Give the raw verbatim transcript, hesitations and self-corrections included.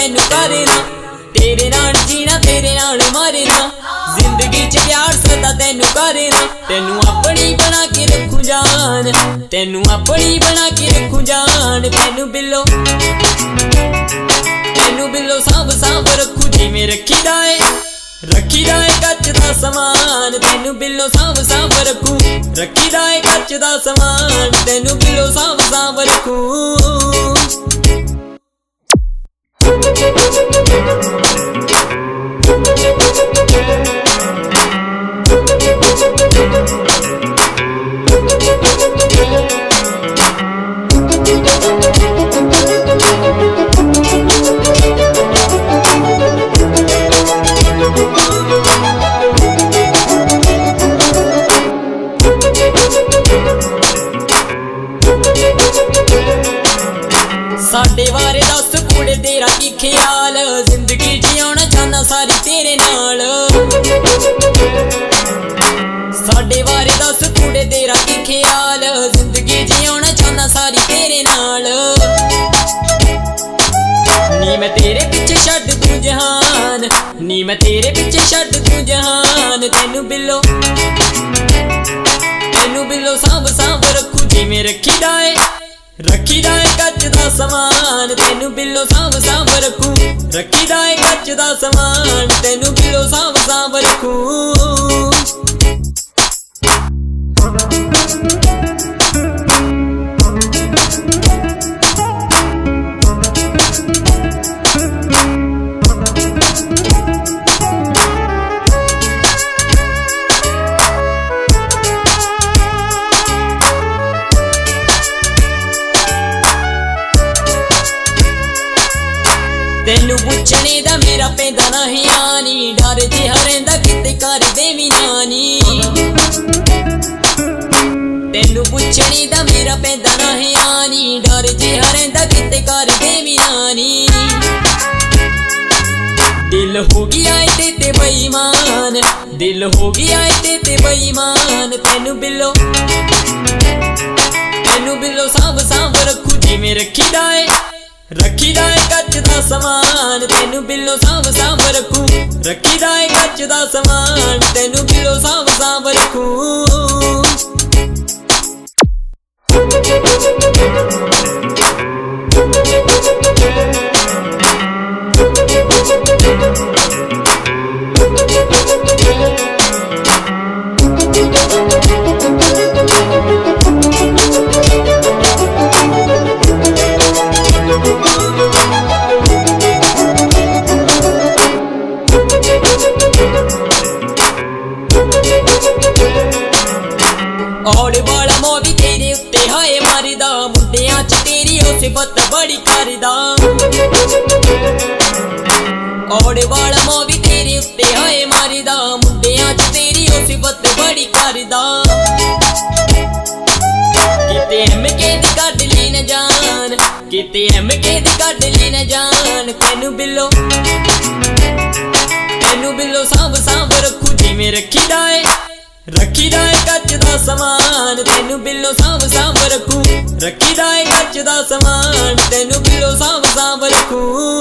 तैनू करना, तेरे नाल जीना तेरे नाल मरना, जिंदगी च प्यार सदा तैनू करना। तैनू अपनी बना के रखूं जान, तैनू अपनी बना के रखूं जान। तैनू बिल्लो तैनू बिल्लो सांभ सांभ रखूं जिवें रखी दा है, रखी दा है कच दा समान। तैनू बिल्लो सांभ सांभ रखूं, रखी दा है कच दा समान। तैनू बिल्लो सांभ सांभ रखूं। साडे बारे दस कुड़े तेरा की ख्याल, जिंदगी जियाना चाहना सारी तेरे नाल। साडे बारे दस कुड़े तेरा की ख्याल, जिंदगी जियाना चाहना सारी तेरे नाल। नी मैं तेरे पिछे छड्ड तू जहान, नी मैं तेरे पिछे छड्ड तू जहान। तैनू बिल्लो तैनू बिल्लो सांभ सांभ रखूं जिवें रखी दा है, रखी दा है कच दा समान। तैनू बिल्लो सांभ सांभ रखूं, रखी दा है कच दा समान। तैनू बिल्लो सांभ सांभ रखूं। तैनू पुछने दा मेरा पैदा नहीं आनी, डर जे हरेंदा किते कर देवी नानी। तैनू पुछने दा मेरा पैदा नहीं आनी, डर जे हरेंदा किते कर देवी नानी। दिल हो गया है ते ते बेईमान, दिल हो गया है ते ते बेईमान। तैनू बिल्लो तैनू बिल्लो सांभ सांभ रखूं जिवें रखी दा है, रखी दा है कच दा समान। तैनू बिल्लो सांभ सांभ रखूं, रखी दा है कच दा समान। तैनू बिल्लो सांभ सांभ रखूं। औड़ वाला मोदी तेरे उत्ते हाए मारिदा, मुंडियां च तेरी ओ सिफत बड़ी करदा। औड़ वाला मोदी तेरे उत्ते हाए मारिदा, मुंडियां च तेरी ओ सिफत बड़ी करदा। किते एम के दी कड्ड ली न जान, किते एम के दी कड्ड ली न जान। तैनू बिल्लो तैनू बिल्लो सांभ सांभ रखूं जिवें रखी दा है, रखी दा है कच दा समान। तैनू बिल्लो सांभ सांभ रखूं, रखी दा है कच दा समान। तैनू बिल्लो सांभ सांभ रखूं।